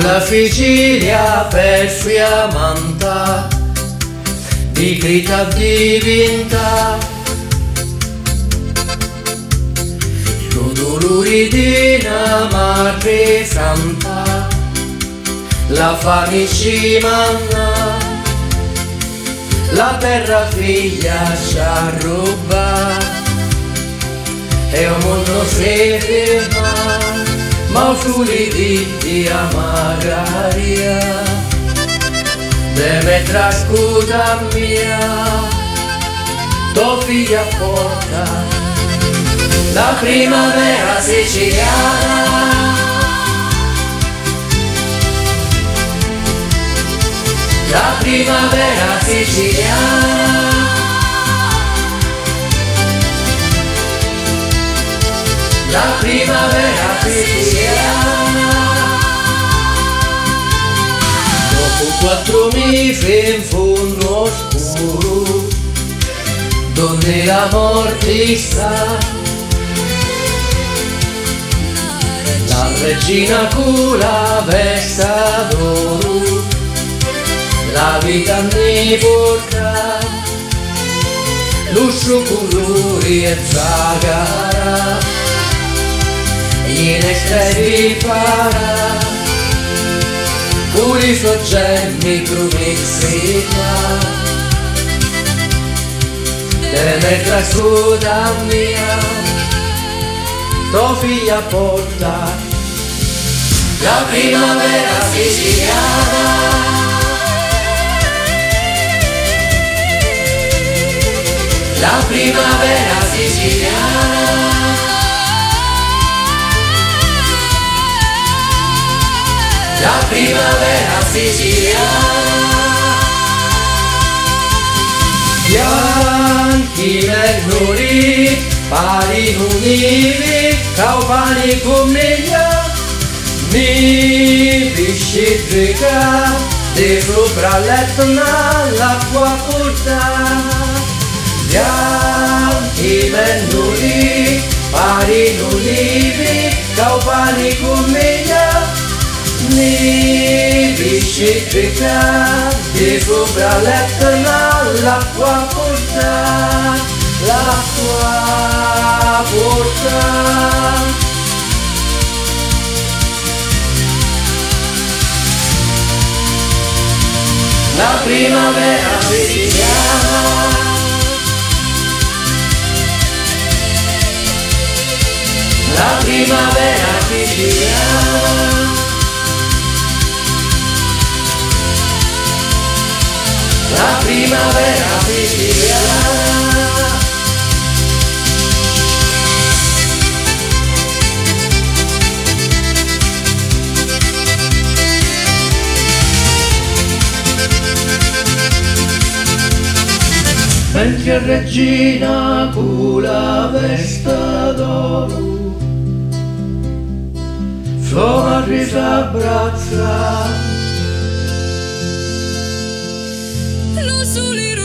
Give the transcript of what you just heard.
Sulla Sicilia per fiammanta di grida divinità, dolori di una madre santa, la fame ci manna, la terra figlia ci ha rubato e un mondo si ferma, ma soli di amararia deve trascuta mia, tua figlia porta la primavera siciliana, la primavera siciliana, la primavera siciliana. Dopo 4 mesi in fondo oscuro, donde la morte sta, la regina con la vesta d'oro, la vita ne porta, lo suo colore e zagara, gliene stai farà, con i suoi gemmi promessita, deve trascuta mia, tua figlia porta la primavera siciliana, la primavera siciliana, la primavera siciliana. Bianchi mennori, pari univi, caupani comiglia, mi piscitrica, di sopra letto l'acqua porta. Bianchi mennori, pari univi, caupani comiglia, mi piscitrica, di sopra letto l'acqua porta, l'acqua porta. La primavera siciliana, la primavera siciliana, la primavera siciliana. Mentre regina con la vesta d'oro, fuori s'abbraccia, lo sole